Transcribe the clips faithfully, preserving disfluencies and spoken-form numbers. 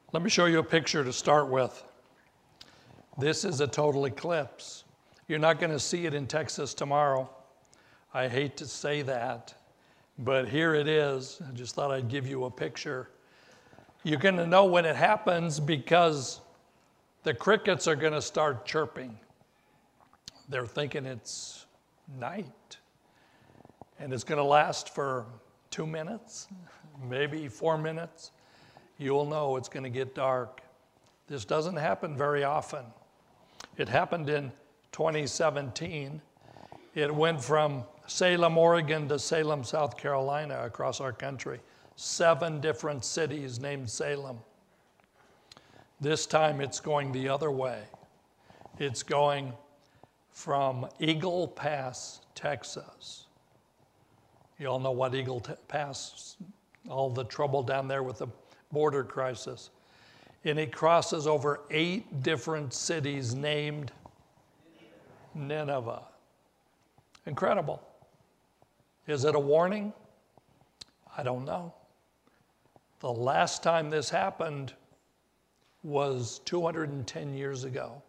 Let me show you a picture to start with. This is a total eclipse. You're not going to see it in Texas tomorrow. I hate to say that, but here it is. I just thought I'd give you a picture. You're going to know when it happens because the crickets are going to start chirping. They're thinking it's night, and it's going to last for two minutes, maybe four minutes. You'll know it's going to get dark. This doesn't happen very often. It happened in twenty seventeen. It went from Salem, Oregon to Salem, South Carolina across our country. Seven different cities named Salem. This time it's going the other way. It's going from Eagle Pass, Texas. You all know what Eagle Pass, all the trouble down there with the border crisis. And it crosses over eight different cities named Nineveh. Incredible. Is it a warning? I don't know. The last time this happened was two hundred ten years ago.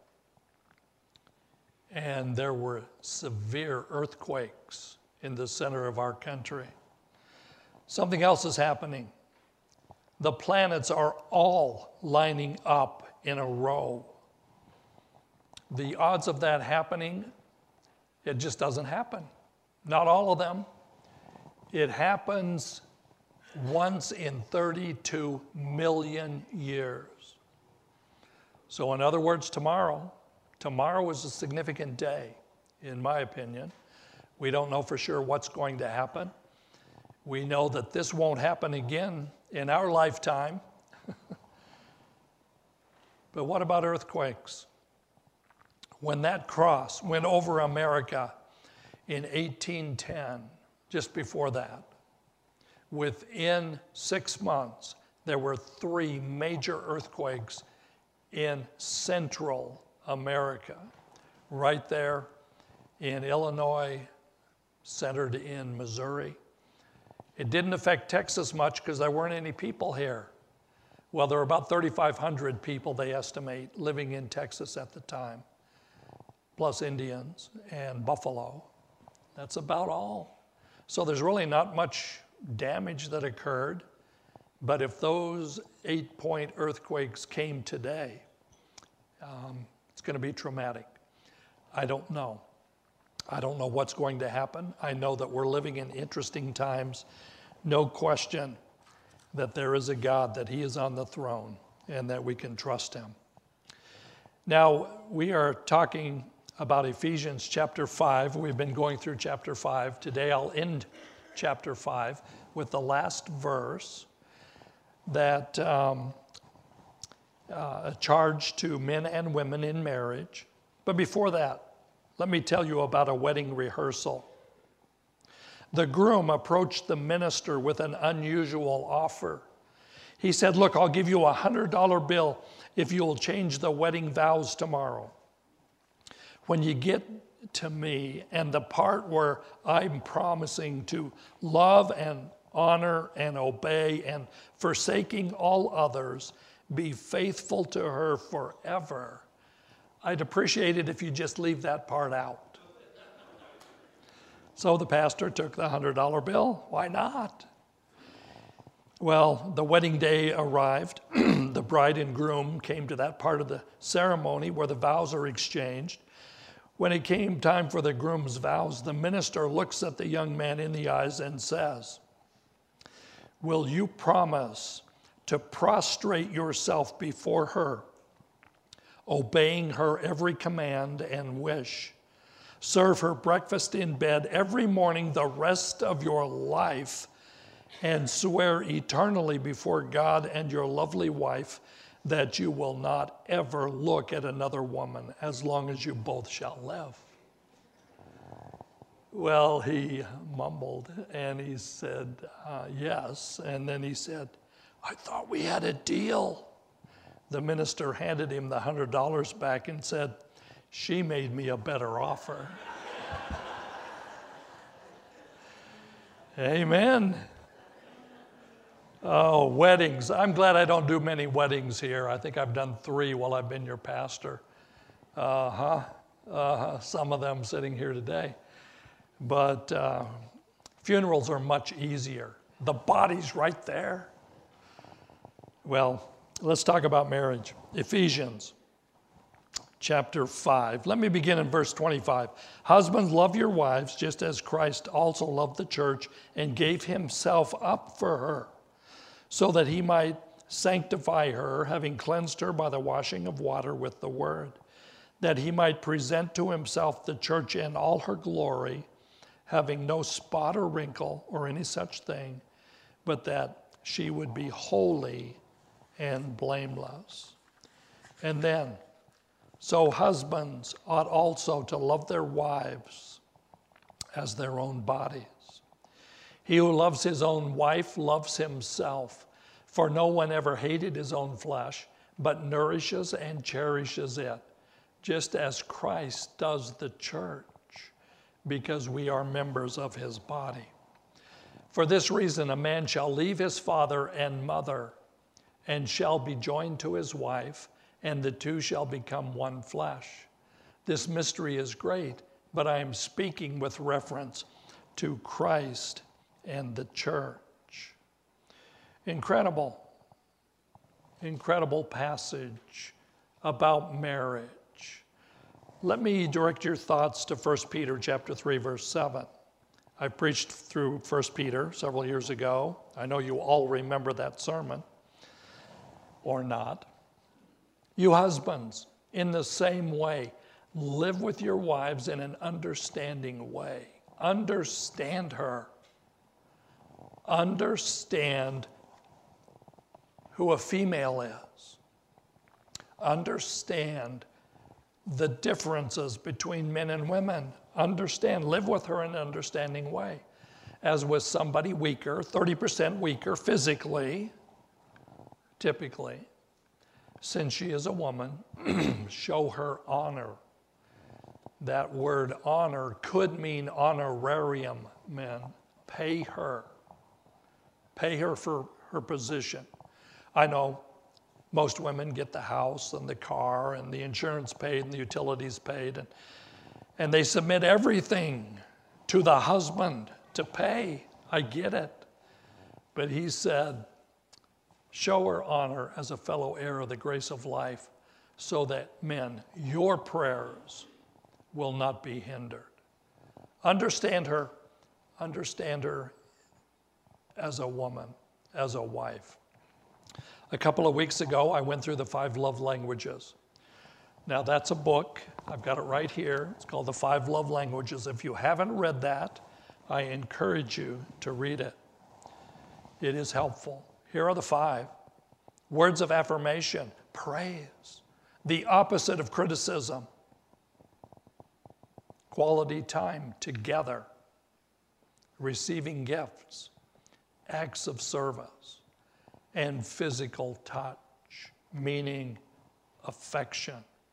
And there were severe earthquakes in the center of our country. Something else is happening. The planets are all lining up in a row. The odds of that happening, it just doesn't happen. Not all of them. It happens once in thirty-two million years. So in other words, tomorrow, tomorrow is a significant day, in my opinion. We don't know for sure what's going to happen. We know that this won't happen again in our lifetime. But what about earthquakes? When that cross went over America in eighteen ten, just before that, within six months, there were three major earthquakes in Central America, right there in Illinois, centered in Missouri. It didn't affect Texas much because there weren't any people here. Well, there were about thirty-five hundred people, they estimate, living in Texas at the time, plus Indians and Buffalo. That's about all. So there's really not much damage that occurred. But if those eight-point earthquakes came today, um, it's going to be traumatic. I don't know. I don't know what's going to happen. I know that we're living in interesting times. No question that there is a God, that he is on the throne, and that we can trust him. Now, we are talking about Ephesians chapter five. We've been going through chapter five. Today I'll end chapter five with the last verse, that um, uh, a charge to men and women in marriage. But before that, let me tell you about a wedding rehearsal. The groom approached the minister with an unusual offer. He said, "Look, I'll give you a one hundred dollar bill if you'll change the wedding vows tomorrow. When you get to me and the part where I'm promising to love and honor and obey and forsaking all others, be faithful to her forever, I'd appreciate it if you just leave that part out." So the pastor took the one hundred dollar bill. Why not? Well, the wedding day arrived. The bride and groom came to that part of the ceremony where the vows are exchanged. When it came time for the groom's vows, the minister looks at the young man in the eyes and says, "Will you promise to prostrate yourself before her, obeying her every command and wish, serve her breakfast in bed every morning the rest of your life, and swear eternally before God and your lovely wife that you will not ever look at another woman as long as you both shall live?" Well, he mumbled and he said, uh, yes. And then he said, "I thought we had a deal." The minister handed him the one hundred dollars back and said, "She made me a better offer." Amen. Oh, weddings. I'm glad I don't do many weddings here. I think I've done three while I've been your pastor. Uh-huh. Uh-huh. Some of them sitting here today. But uh, funerals are much easier. The body's right there. Well, let's talk about marriage. Ephesians chapter five. Let me begin in verse twenty-five. Husbands, love your wives just as Christ also loved the church and gave himself up for her, so that he might sanctify her, having cleansed her by the washing of water with the word, that he might present to himself the church in all her glory, having no spot or wrinkle or any such thing, but that she would be holy and blameless. And then, so husbands ought also to love their wives as their own bodies. He who loves his own wife loves himself, for no one ever hated his own flesh, but nourishes and cherishes it, just as Christ does the church, because we are members of his body. For this reason, a man shall leave his father and mother, and shall be joined to his wife, and the two shall become one flesh. This mystery is great, but I am speaking with reference to Christ and the church. Incredible, incredible passage about marriage. Let me direct your thoughts to First Peter chapter three, verse seven. I preached through First Peter several years ago. I know you all remember that sermon, or not. You husbands, in the same way, live with your wives in an understanding way. Understand her. Understand who a female is. Understand the differences between men and women. Understand, live with her in an understanding way. As with somebody weaker, thirty percent weaker physically, typically, since she is a woman, show her honor. That word honor could mean honorarium, men. Pay her. Pay her for her position. I know most women get the house and the car and the insurance paid and the utilities paid, and, and they submit everything to the husband to pay. I get it. But he said, show her honor as a fellow heir of the grace of life, so that, men, your prayers will not be hindered. Understand her. Understand her as a woman, as a wife. A couple of weeks ago, I went through the five love languages. Now, that's a book. I've got it right here. It's called The Five Love Languages. If you haven't read that, I encourage you to read it. It is helpful. Here are the five. Words of affirmation, praise, the opposite of criticism, quality time together, receiving gifts, acts of service, and physical touch, meaning affection.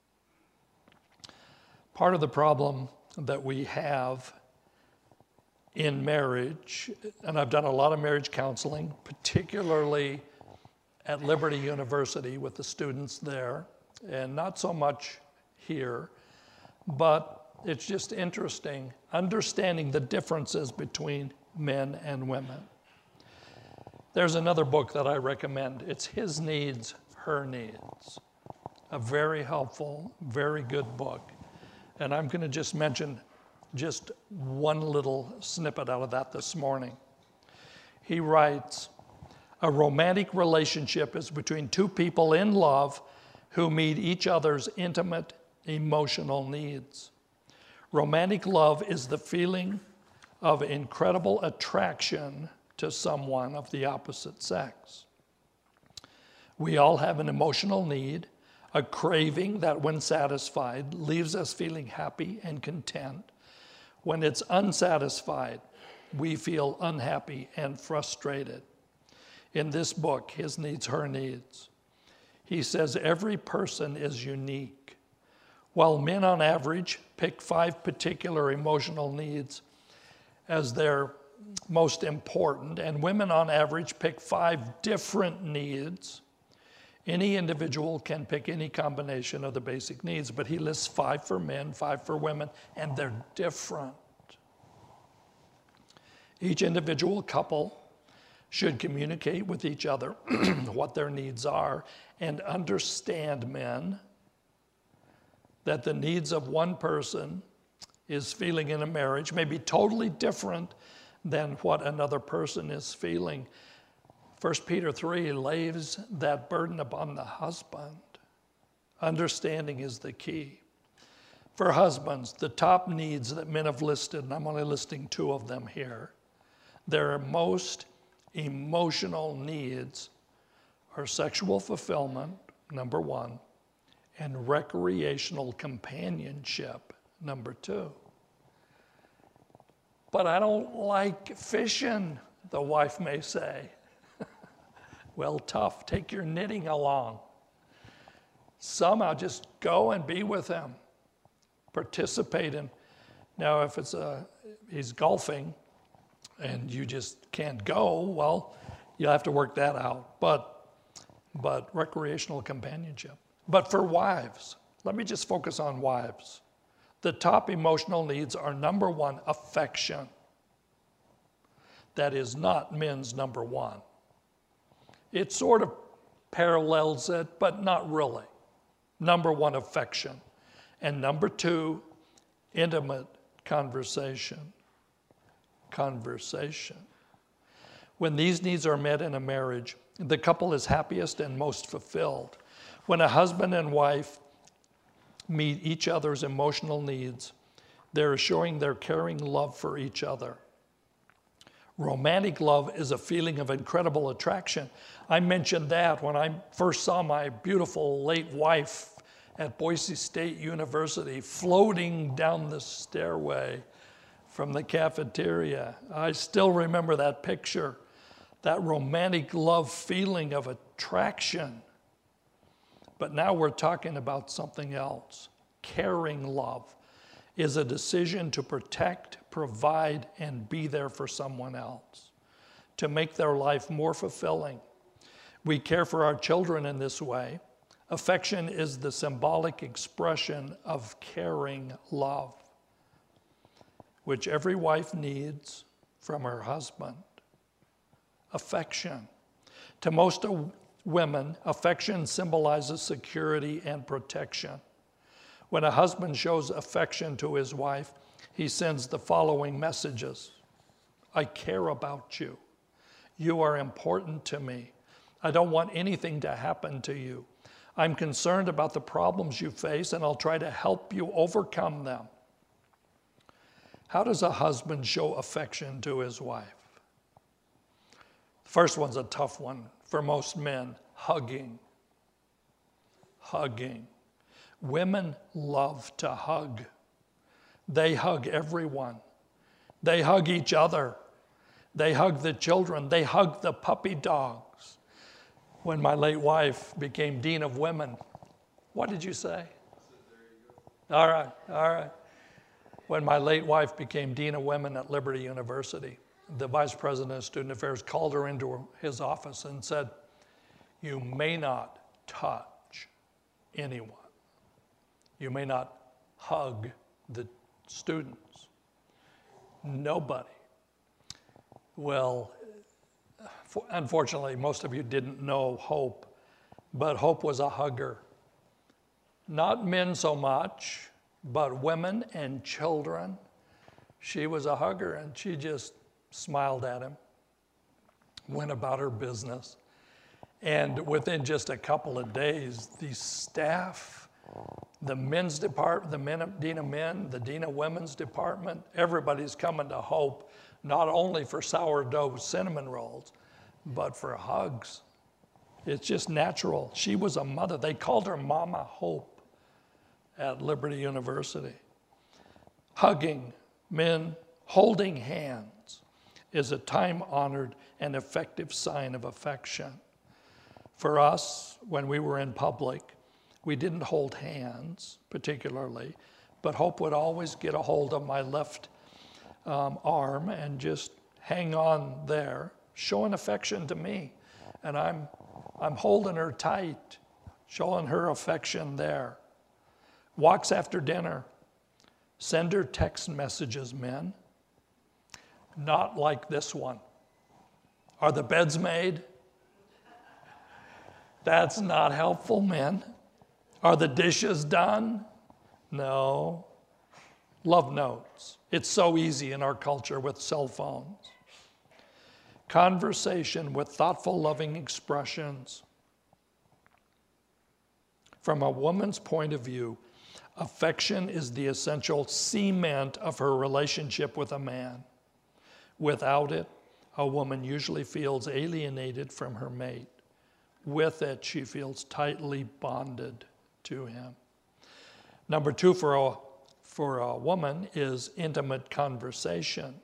Part of the problem that we have in marriage, and I've done a lot of marriage counseling, particularly at Liberty University with the students there, and not so much here, but it's just interesting understanding the differences between men and women. There's another book that I recommend. It's His Needs, Her Needs. A very helpful, very good book. And I'm going to just mention just one little snippet out of that this morning. He writes, a romantic relationship is between two people in love who meet each other's intimate emotional needs. Romantic love is the feeling of incredible attraction to someone of the opposite sex. We all have an emotional need, a craving that, when satisfied, leaves us feeling happy and content. When it's unsatisfied, we feel unhappy and frustrated. In this book, His Needs, Her Needs, he says every person is unique. While men on average pick five particular emotional needs as their most important, and women on average pick five different needs. Any individual can pick any combination of the basic needs, but he lists five for men, five for women, and they're different. Each individual couple should communicate with each other what their needs are and understand, men, that the needs of one person is feeling in a marriage may be totally different than what another person is feeling. First Peter three lays that burden upon the husband. Understanding is the key. For husbands, the top needs that men have listed, and I'm only listing two of them here, their most emotional needs are sexual fulfillment, number one, and recreational companionship, number two. But I don't like fishing, the wife may say. Well, tough, take your knitting along. Somehow just go and be with him. Participate in. Now, if it's a, he's golfing and you just can't go, well, you'll have to work that out. But, but recreational companionship. But for wives, let me just focus on wives. The top emotional needs are number one, affection. That is not men's number one. It sort of parallels it, but not really. Number one, affection. And number two, intimate conversation. Conversation. When these needs are met in a marriage, the couple is happiest and most fulfilled. When a husband and wife meet each other's emotional needs, they're showing their caring love for each other. Romantic love is a feeling of incredible attraction. I mentioned that when I first saw my beautiful late wife at Boise State University floating down the stairway from the cafeteria. I still remember that picture, that romantic love feeling of attraction. But now we're talking about something else. Caring love is a decision to protect, provide, and be there for someone else, to make their life more fulfilling. We care for our children in this way. Affection is the symbolic expression of caring love, which every wife needs from her husband. Affection. To most women, affection symbolizes security and protection. When a husband shows affection to his wife, he sends the following messages. I care about you. You are important to me. I don't want anything to happen to you. I'm concerned about the problems you face, and I'll try to help you overcome them. How does a husband show affection to his wife? The first one's a tough one for most men, hugging. Hugging. Women love to hug. They hug everyone. They hug each other. They hug the children. They hug the puppy dogs. When my late wife became Dean of Women, what did you say? All right, all right. When my late wife became Dean of Women at Liberty University, the Vice President of Student Affairs called her into his office and said, you may not touch anyone. You may not hug the students. Nobody. Well, unfortunately, most of you didn't know Hope, but Hope was a hugger. Not men so much, but women and children. She was a hugger, and she just smiled at him, went about her business. And within just a couple of days, the staff, the men's department, the men, Dean of Men, the Dean of Women's department, everybody's coming to Hope, not only for sourdough cinnamon rolls, but for hugs. It's just natural. She was a mother. They called her Mama Hope at Liberty University. Hugging, men, holding hands is a time-honored and effective sign of affection. For us, when we were in public, we didn't hold hands particularly, but Hope would always get a hold of my left um, arm and just hang on there, showing affection to me. And I'm, I'm holding her tight, showing her affection there. Walks after dinner. Send her text messages, men. Not like this one. Are the beds made? That's not helpful, men. Are the dishes done? No. Love notes. It's so easy in our culture with cell phones. Conversation with thoughtful, loving expressions. From a woman's point of view, affection is the essential cement of her relationship with a man. Without it, a woman usually feels alienated from her mate. With it, she feels tightly bonded to him. Number two for a, for a woman is intimate conversation.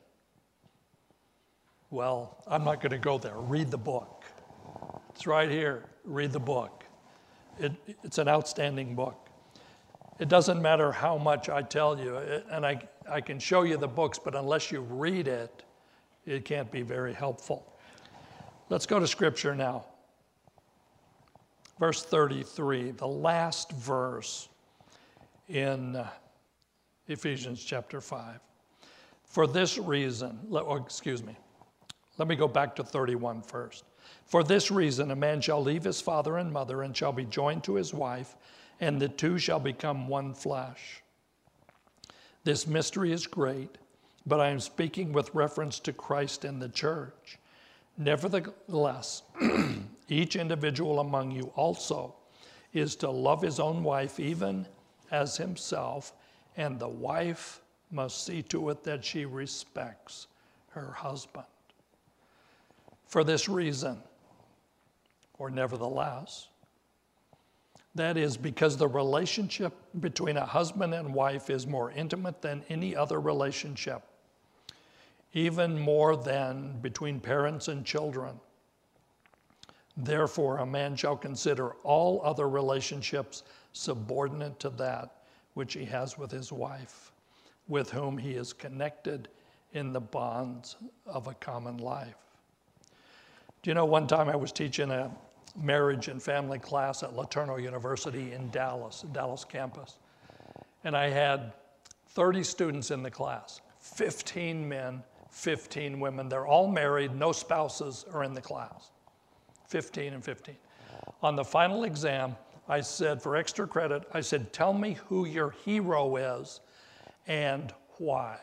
Well, I'm not going to go there. Read the book. It's right here. Read the book. It, it's an outstanding book. It doesn't matter how much I tell you, it, and I, I can show you the books, but unless you read it, it can't be very helpful. Let's go to Scripture now. Verse thirty-three, the last verse in uh, Ephesians chapter five. For this reason, let, oh, excuse me, let me go back to thirty-one first. For this reason, a man shall leave his father and mother and shall be joined to his wife, and the two shall become one flesh. This mystery is great, but I am speaking with reference to Christ and the church. Nevertheless, each individual among you also is to love his own wife even as himself, and the wife must see to it that she respects her husband. For this reason, or nevertheless, that is because the relationship between a husband and wife is more intimate than any other relationship, even more than between parents and children. Therefore, a man shall consider all other relationships subordinate to that which he has with his wife, with whom he is connected in the bonds of a common life. Do you know, one time I was teaching a marriage and family class at LeTourneau University in Dallas, Dallas campus. And I had thirty students in the class, fifteen men, fifteen women. They're all married, no spouses are in the class, fifteen and fifteen. On the final exam, I said, for extra credit, I said, tell me who your hero is and why.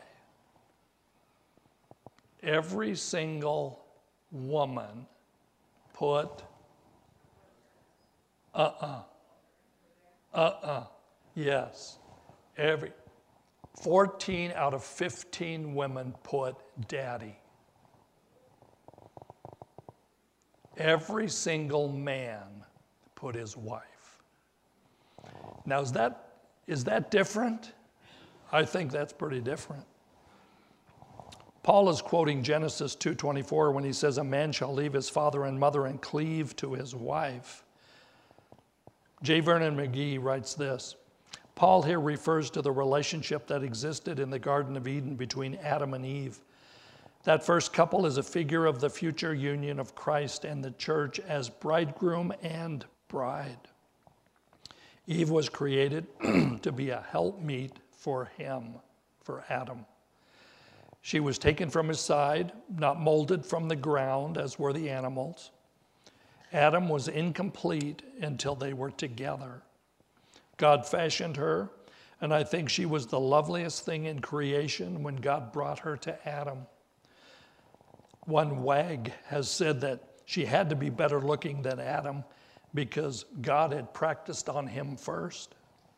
Every single woman put uh-uh, uh-uh, yes. Every, fourteen out of fifteen women put daddy. Every single man put his wife. Now, is that, is that different? I think that's pretty different. Paul is quoting Genesis two twenty-four when he says, a man shall leave his father and mother and cleave to his wife. J. Vernon McGee writes this, Paul here refers to the relationship that existed in the Garden of Eden between Adam and Eve. That first couple is a figure of the future union of Christ and the church as bridegroom and bride. Eve was created to be a helpmeet for him, for Adam. She was taken from his side, not molded from the ground as were the animals. Adam was incomplete until they were together. God fashioned her, and I think she was the loveliest thing in creation when God brought her to Adam. One wag has said that she had to be better looking than Adam because God had practiced on him first.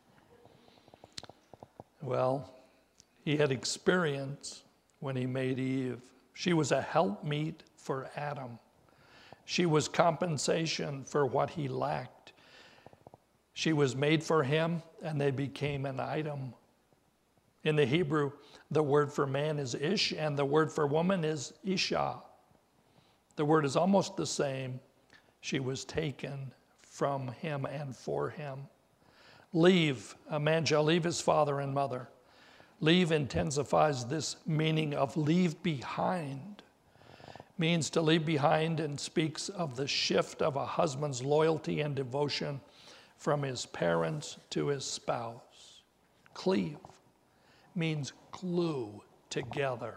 Well, he had experience when he made Eve. She was a helpmeet for Adam. She was compensation for what he lacked. She was made for him, and they became an item. In the Hebrew, the word for man is ish, and the word for woman is isha. The word is almost the same. She was taken from him and for him. Leave, a man shall leave his father and mother. Leave intensifies this meaning of leave behind. means to leave behind and speaks of the shift of a husband's loyalty and devotion from his parents to his spouse. Cleave means glue together,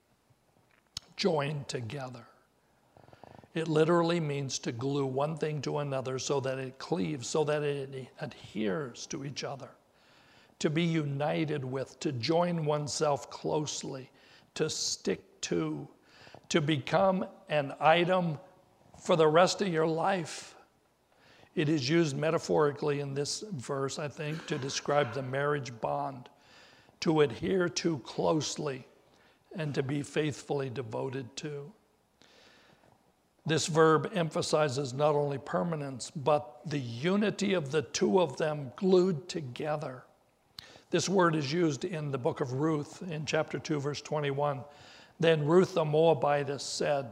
join together. It literally means to glue one thing to another so that it cleaves, so that it adheres to each other, to be united with, to join oneself closely, to stick to, to become an item for the rest of your life. It is used metaphorically in this verse, I think, to describe the marriage bond, to adhere to closely and to be faithfully devoted to. This verb emphasizes not only permanence, but the unity of the two of them glued together. This word is used in the book of Ruth in chapter two, verse twenty-one. Then Ruth the Moabitess said,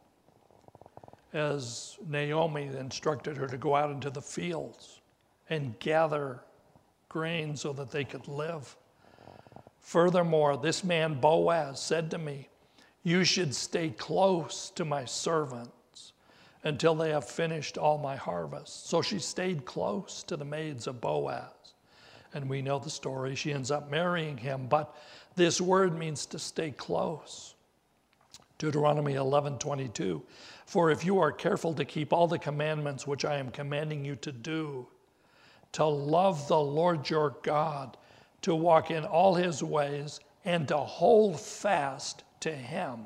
as Naomi instructed her to go out into the fields and gather grain so that they could live. Furthermore, this man Boaz said to me, you should stay close to my servants until they have finished all my harvest. So she stayed close to the maids of Boaz. And we know the story. She ends up marrying him. But this word means to stay close. Deuteronomy eleven twenty-two. For if you are careful to keep all the commandments which I am commanding you to do, to love the Lord your God, to walk in all his ways, and to hold fast to him.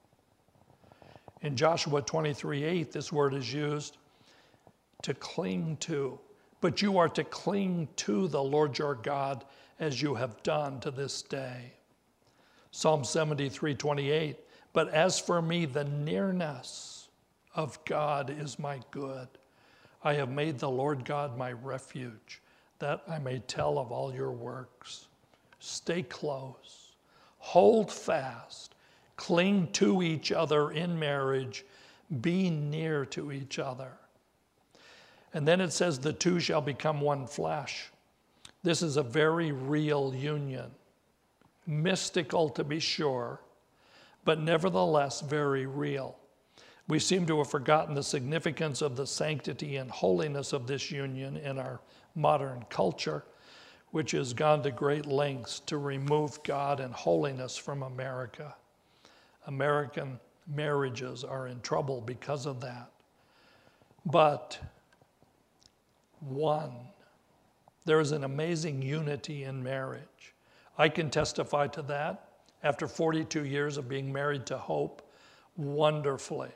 In Joshua twenty-three eight, this word is used to cling to. But you are to cling to the Lord your God as you have done to this day. Psalm seventy-three twenty-eight, but as for me, the nearness of God is my good. I have made the Lord God my refuge, that I may tell of all your works. Stay close, hold fast, cling to each other in marriage, be near to each other. And then it says the two shall become one flesh. This is a very real union, mystical to be sure, but nevertheless very real. We seem to have forgotten the significance of the sanctity and holiness of this union in our modern culture, which has gone to great lengths to remove God and holiness from America. American marriages are in trouble because of that. But one, there is an amazing unity in marriage. I can testify to that after forty-two years of being married to Hope wonderfully.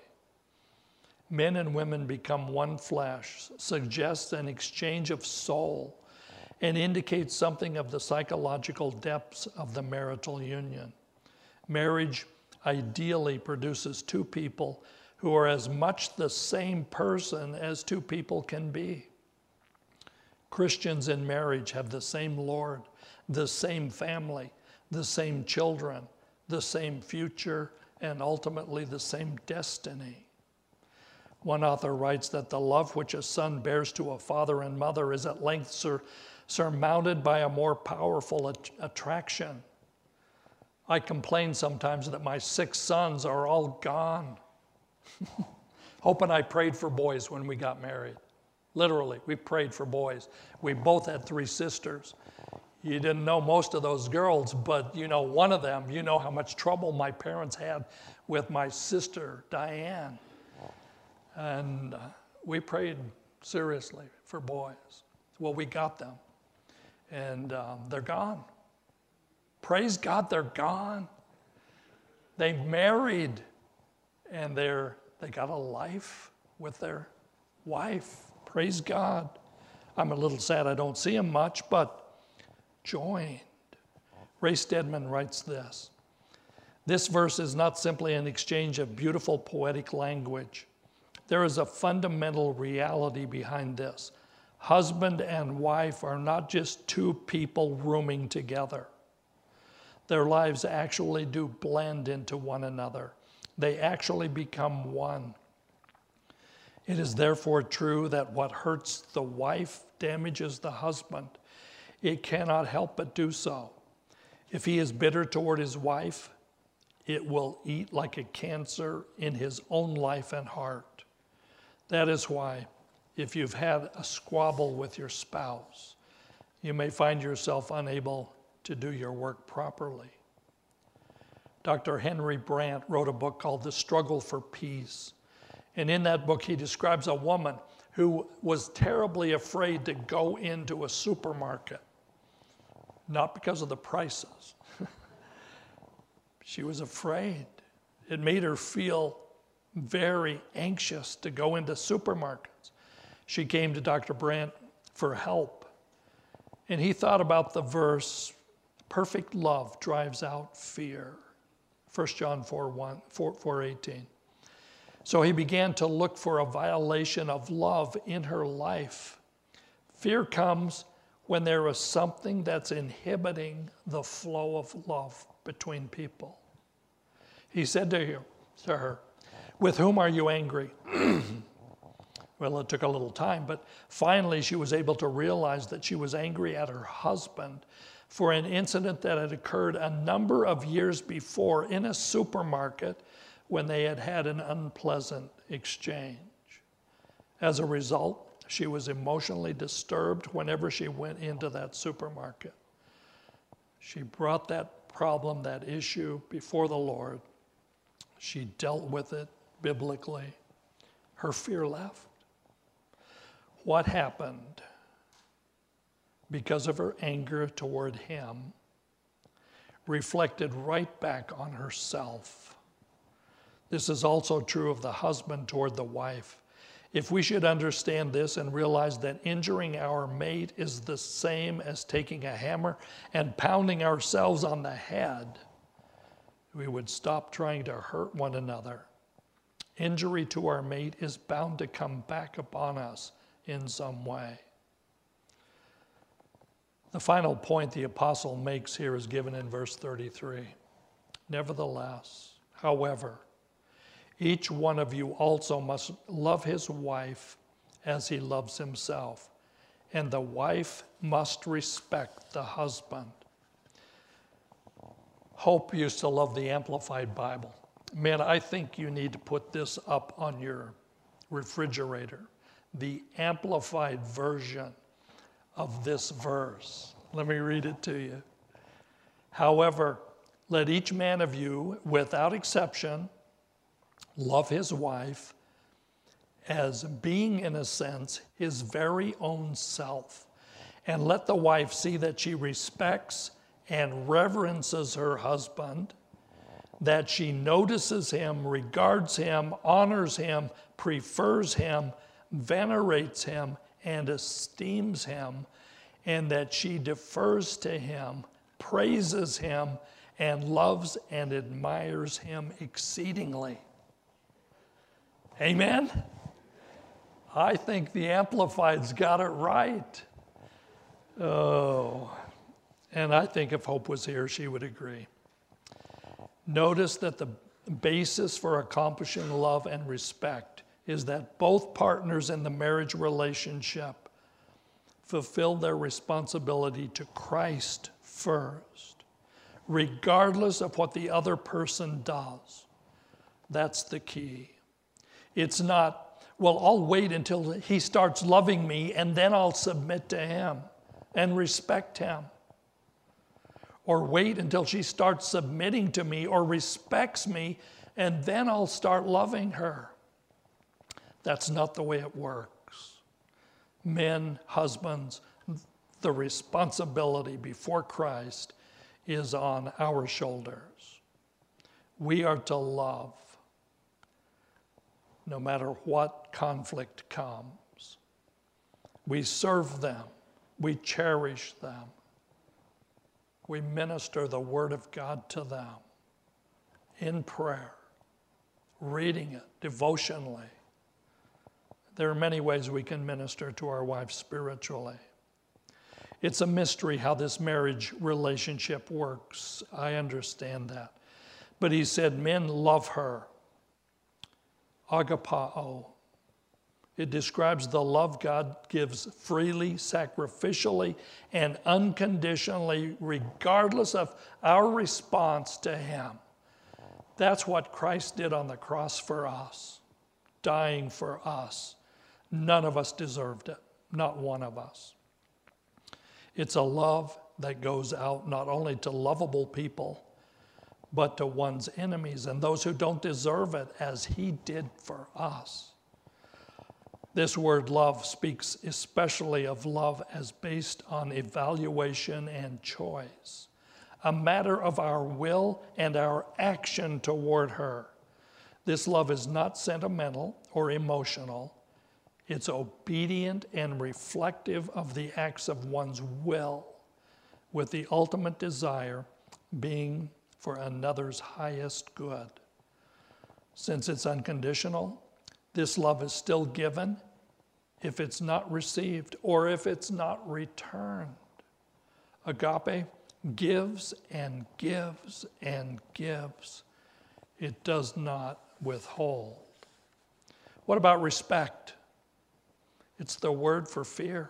Men and women become one flesh, suggests an exchange of soul, and indicates something of the psychological depths of the marital union. Marriage ideally produces two people who are as much the same person as two people can be. Christians in marriage have the same Lord, the same family, the same children, the same future, and ultimately the same destiny. One author writes that the love which a son bears to a father and mother is at length sur- surmounted by a more powerful at- attraction. I complain sometimes that my six sons are all gone. Hope and I prayed for boys when we got married. Literally, we prayed for boys. We both had three sisters. You didn't know most of those girls, but you know one of them, you know how much trouble my parents had with my sister, Diane. And uh, we prayed seriously for boys. Well, we got them, and um, they're gone. Praise God, they're gone. They married, and they're they got a life with their wife. Praise God. I'm a little sad I don't see them much, but joined. Ray Stedman writes this. This verse is not simply an exchange of beautiful poetic language. There is a fundamental reality behind this. Husband and wife are not just two people rooming together. Their lives actually do blend into one another. They actually become one. It is therefore true that what hurts the wife damages the husband. It cannot help but do so. If he is bitter toward his wife, it will eat like a cancer in his own life and heart. That is why, if you've had a squabble with your spouse, you may find yourself unable to do your work properly. Doctor Henry Brandt wrote a book called The Struggle for Peace. And in that book, he describes a woman who was terribly afraid to go into a supermarket, not because of the prices. She was afraid. It made her feel very anxious to go into supermarkets. She came to Doctor Brandt for help. And he thought about the verse, perfect love drives out fear. First John four eighteen. So he began to look for a violation of love in her life. Fear comes when there is something that's inhibiting the flow of love between people. He said to her, to her, with whom are you angry? Well, it took a little time, but finally she was able to realize that she was angry at her husband for an incident that had occurred a number of years before in a supermarket when they had had an unpleasant exchange. As a result, she was emotionally disturbed whenever she went into that supermarket. She brought that problem, that issue before the Lord. She dealt with it biblically. Her fear left. What happened? Because of her anger toward him, reflected right back on herself. This is also true of the husband toward the wife. If we should understand this and realize that injuring our mate is the same as taking a hammer and pounding ourselves on the head, we would stop trying to hurt one another. Injury to our mate is bound to come back upon us in some way. The final point the apostle makes here is given in verse thirty-three. Nevertheless, however, each one of you also must love his wife as he loves himself, and the wife must respect the husband. Hope used to love the Amplified Bible. Man, I think you need to put this up on your refrigerator. The Amplified version of this verse. Let me read it to you. However, let each man of you, without exception, love his wife as being, in a sense, his very own self. And let the wife see that she respects and reverences her husband, that she notices him, regards him, honors him, prefers him, venerates him, and esteems him, and that she defers to him, praises him, and loves and admires him exceedingly. Amen? I think the Amplified's got it right. Oh, and I think if Hope was here, she would agree. Notice that the basis for accomplishing love and respect is that both partners in the marriage relationship fulfill their responsibility to Christ first, regardless of what the other person does. That's the key. It's not, well, I'll wait until he starts loving me and then I'll submit to him and respect him. Or wait until she starts submitting to me or respects me and then I'll start loving her. That's not the way it works. Men, husbands, the responsibility before Christ is on our shoulders. We are to love no matter what conflict comes. We serve them. We cherish them. We minister the Word of God to them in prayer, reading it devotionally. There are many ways we can minister to our wives spiritually. It's a mystery how this marriage relationship works. I understand that. But he said, men, love her. Agapao. It describes the love God gives freely, sacrificially, and unconditionally, regardless of our response to him. That's what Christ did on the cross for us, dying for us. None of us deserved it, not one of us. It's a love that goes out not only to lovable people, but to one's enemies and those who don't deserve it, as he did for us. This word love speaks especially of love as based on evaluation and choice, a matter of our will and our action toward her. This love is not sentimental or emotional. It's obedient and reflective of the acts of one's will, with the ultimate desire being for another's highest good. Since it's unconditional, this love is still given if it's not received or if it's not returned. Agape gives and gives and gives. It does not withhold. What about respect? It's the word for fear.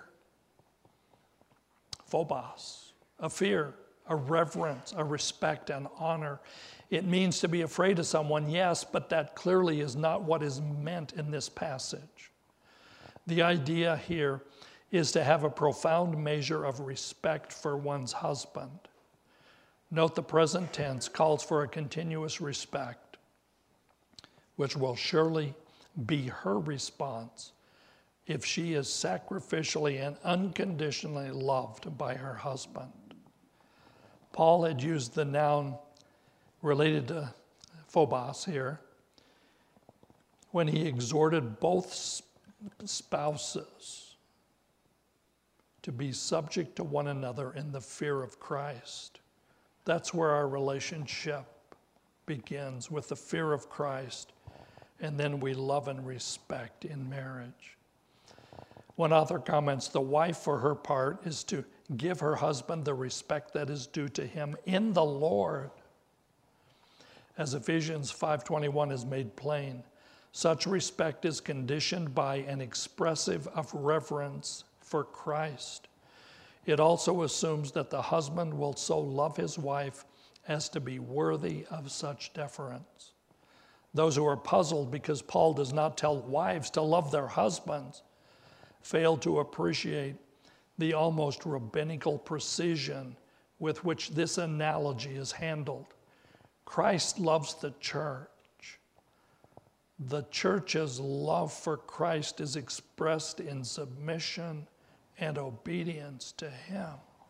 Phobos, a fear, a reverence, a respect, and honor. It means to be afraid of someone, yes, but that clearly is not what is meant in this passage. The idea here is to have a profound measure of respect for one's husband. Note the present tense calls for a continuous respect, which will surely be her response if she is sacrificially and unconditionally loved by her husband. Paul had used the noun related to phobos here when he exhorted both spouses to be subject to one another in the fear of Christ. That's where our relationship begins, with the fear of Christ, and then we love and respect in marriage. One author comments, the wife, for her part, is to give her husband the respect that is due to him in the Lord. As Ephesians five twenty-one is made plain, such respect is conditioned by an expressive of reverence for Christ. It also assumes that the husband will so love his wife as to be worthy of such deference. Those who are puzzled because Paul does not tell wives to love their husbands fail to appreciate the almost rabbinical precision with which this analogy is handled. Christ loves the church. The church's love for Christ is expressed in submission and obedience to him.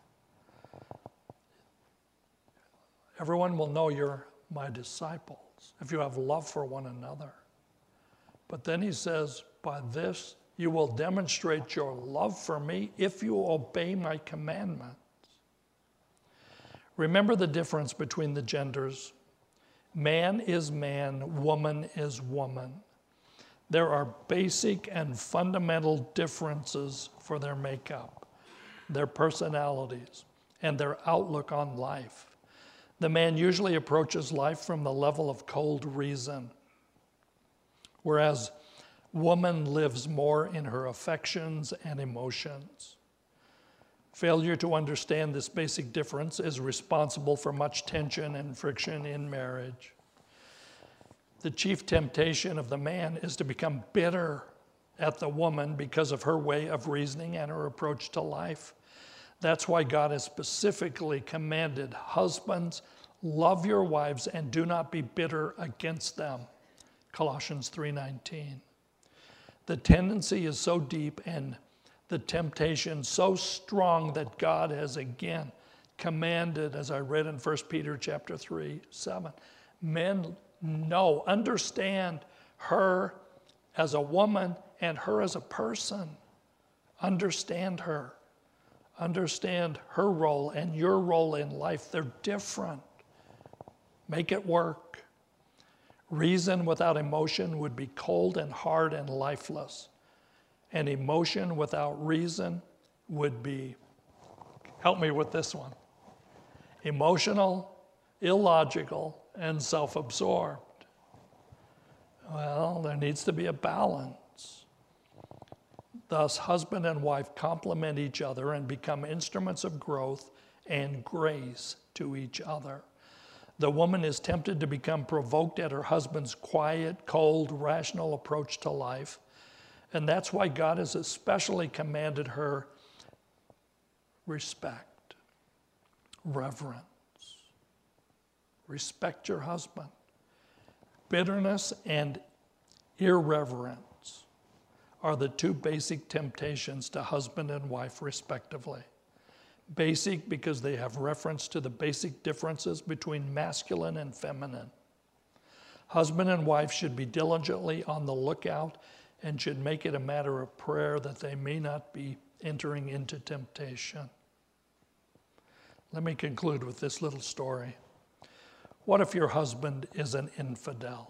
Everyone will know you're my disciples if you have love for one another. But then he says, by this you will demonstrate your love for me if you obey my commandments. Remember the difference between the genders. Man is man, woman is woman. There are basic and fundamental differences for their makeup, their personalities, and their outlook on life. The man usually approaches life from the level of cold reason, whereas woman lives more in her affections and emotions. Failure to understand this basic difference is responsible for much tension and friction in marriage. The chief temptation of the man is to become bitter at the woman because of her way of reasoning and her approach to life. That's why God has specifically commanded husbands, love your wives and do not be bitter against them. Colossians three nineteen. The tendency is so deep and the temptation so strong that God has again commanded, as I read in First Peter chapter three, seven, men know, understand her as a woman and her as a person. Understand her. Understand her role and your role in life. They're different. Make it work. Reason without emotion would be cold and hard and lifeless. And emotion without reason would be, help me with this one, emotional, illogical, and self-absorbed. Well, there needs to be a balance. Thus, husband and wife complement each other and become instruments of growth and grace to each other. The woman is tempted to become provoked at her husband's quiet, cold, rational approach to life. And that's why God has especially commanded her respect, reverence. Respect your husband. Bitterness and irreverence are the two basic temptations to husband and wife, respectively. Basic because they have reference to the basic differences between masculine and feminine. Husband and wife should be diligently on the lookout and should make it a matter of prayer that they may not be entering into temptation. Let me conclude with this little story. What if your husband is an infidel?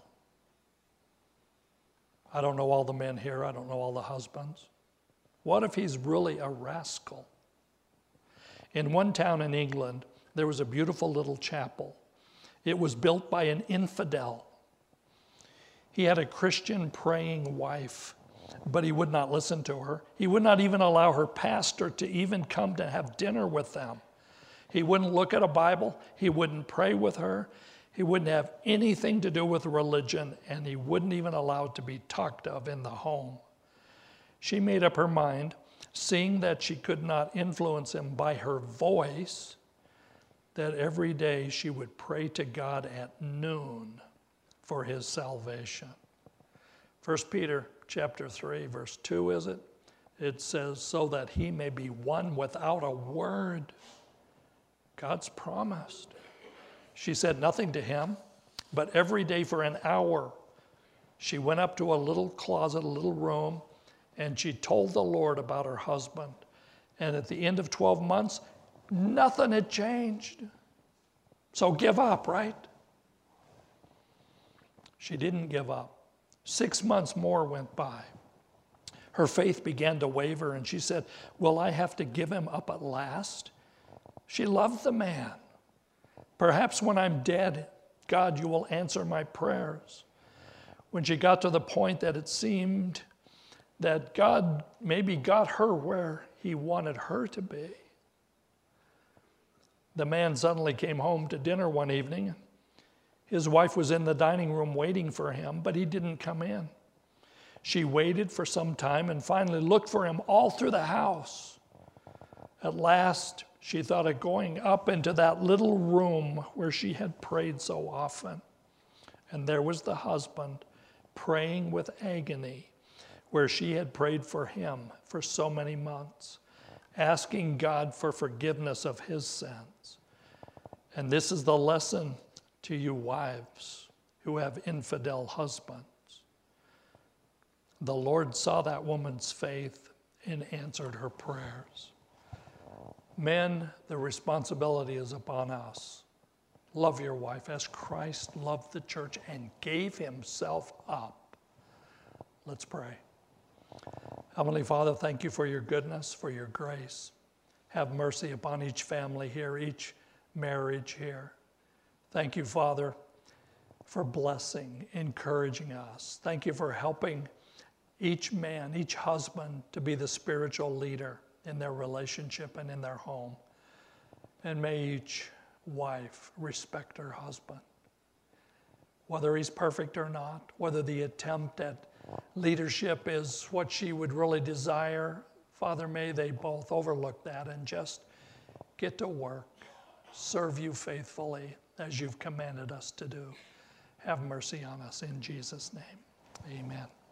I don't know all the men here. I don't know all the husbands. What if he's really a rascal? In one town in England, there was a beautiful little chapel. It was built by an infidel. He had a Christian praying wife, but he would not listen to her. He would not even allow her pastor to even come to have dinner with them. He wouldn't look at a Bible. He wouldn't pray with her. He wouldn't have anything to do with religion, and he wouldn't even allow it to be talked of in the home. She made up her mind, seeing that she could not influence him by her voice, that every day she would pray to God at noon for his salvation. First Peter chapter three, verse two, is it? It says, so that he may be won without a word. God's promised. She said nothing to him, but every day for an hour, she went up to a little closet, a little room, and she told the Lord about her husband. And at the end of twelve months, nothing had changed. So give up, right? She didn't give up. Six months more went by. Her faith began to waver, and she said, will I have to give him up at last? She loved the man. Perhaps when I'm dead, God, you will answer my prayers. When she got to the point that it seemed that God maybe got her where he wanted her to be, the man suddenly came home to dinner one evening. His wife was in the dining room waiting for him, but he didn't come in. She waited for some time and finally looked for him all through the house. At last, she thought of going up into that little room where she had prayed so often. And there was the husband praying with agony where she had prayed for him for so many months, asking God for forgiveness of his sins. And this is the lesson to you wives who have infidel husbands. The Lord saw that woman's faith and answered her prayers. Men, the responsibility is upon us. Love your wife as Christ loved the church and gave himself up. Let's pray. Heavenly Father, thank you for your goodness, for your grace. Have mercy upon each family here, each marriage here. Thank you, Father, for blessing, encouraging us. Thank you for helping each man, each husband to be the spiritual leader in their relationship and in their home. And may each wife respect her husband. Whether he's perfect or not, whether the attempt at leadership is what she would really desire, Father, may they both overlook that and just get to work, serve you faithfully as you've commanded us to do. Have mercy on us in Jesus' name. Amen.